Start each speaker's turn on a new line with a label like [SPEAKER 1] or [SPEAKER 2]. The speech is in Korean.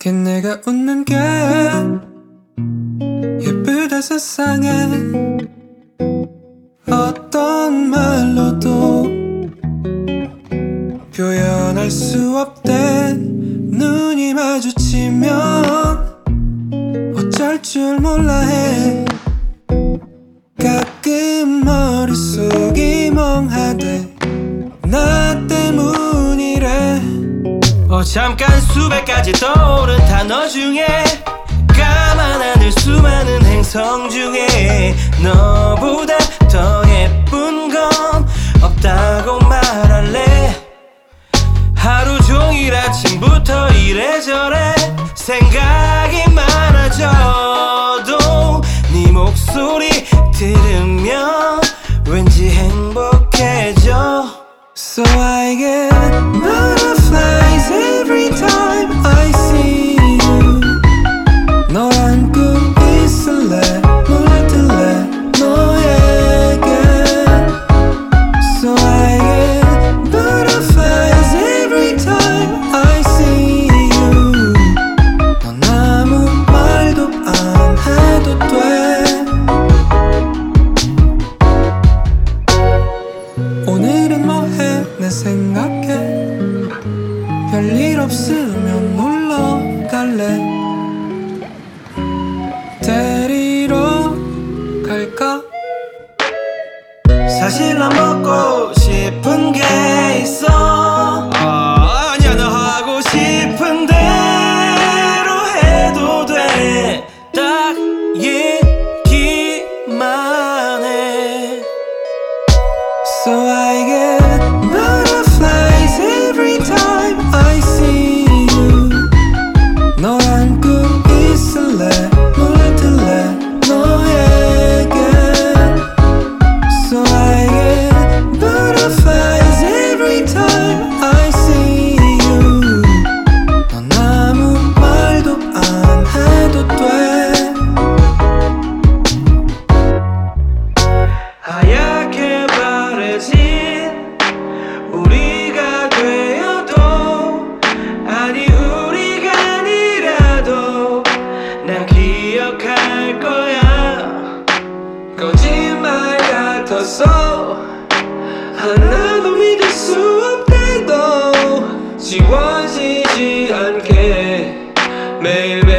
[SPEAKER 1] 내가 웃는 게 예쁘다 세상에 어떤 말로도 표현할 수 없대. 눈이 마주치면 어쩔 줄 몰라 해. 가끔 머릿속이 멍하대. 나 때문이래.
[SPEAKER 2] 잠깐 수백 가지 떠오른 단어 중에 까만 하늘 수많은 행성 중에 너보다 더 예쁜 건 없다고 말할래. 하루 종일 아침부터 이래저래 생각이 많아져도 네 목소리 들으면 왠지 행복해져.
[SPEAKER 1] So I get butterflies every time I see you. 너란 꿈 있을래 물들래 너에게. So I get butterflies every time I see you. 넌 아무 말도 안 해도 돼. 오늘은 뭐해 내 생각해. 별일 없으면 놀러 갈래. 데리러 갈까?
[SPEAKER 2] 사실 난 먹고 싶은 게 있어. 아니야, 너 하고 싶은 대로 해도 돼. 딱 얘기만 해.
[SPEAKER 1] So I get butterflies every time I see you. 너란 꿈 있을래 물들래 너에게. So I get butterflies every time I see you. 넌 아무 말도 안 해도 돼.
[SPEAKER 2] 하얗게 바래진 우리가 되어도, 아니 우리가 아니라도 난 기억할 거야. 거짓말 같아서 하나도 믿을 수 없대도 지워지지 않게 매일매일